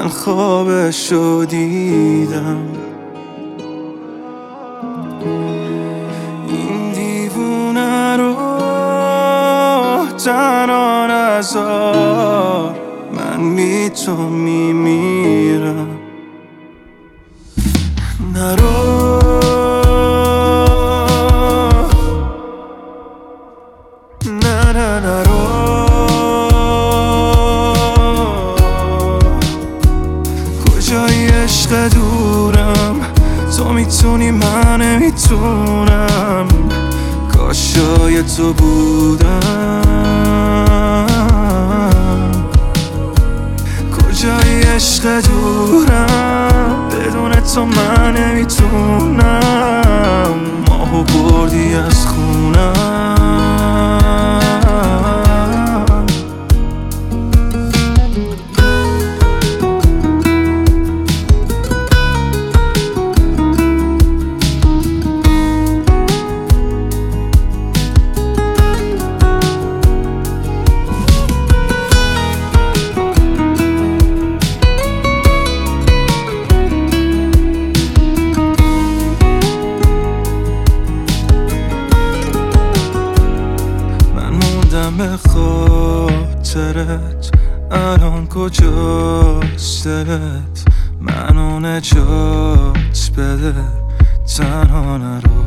خوابشو دیدم. این دیوونه رو تنها نذار، من بی تو میمیرم. نرو نه نه نرو، کجای عشق دورم، تو میتونی من نمیتونم، کاش جای تو بودم. کجای عشق دورم، بدون تو من نمیتونم، ماهو بردی از خونم. به خاطرت الان کجاست دلت، منو نجات بده، تنها نرو.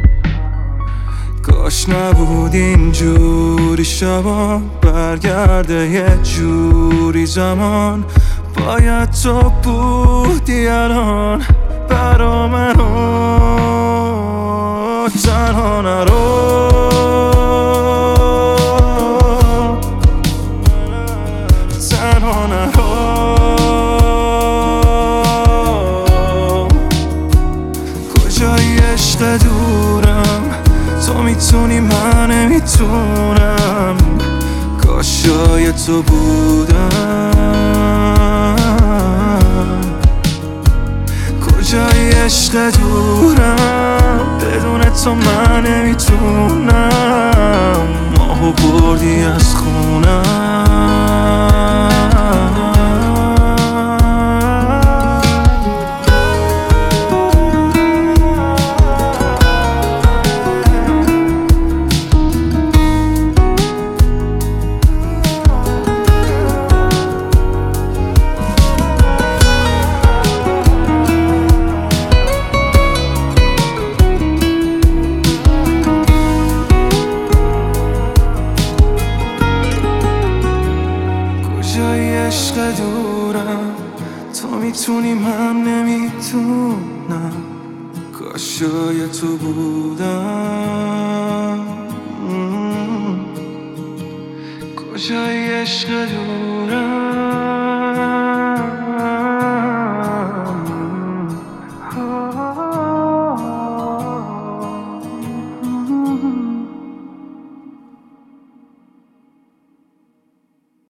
کاش نبود اینجوری شبا، برگرده یه جوری زمان، باید تو بودی الان برا منو، تنها نرو. کجای عشق دورم، تو میتونی من نمیتونم، کاش جای تو بودم. کجای عشق دورم، بدون تو من نمیتونم، ماهو بردی از خونم. کجای عشق دورم، تو میتونی من نمیتونم، کاش جای تو بودم. کجای عشق دورم.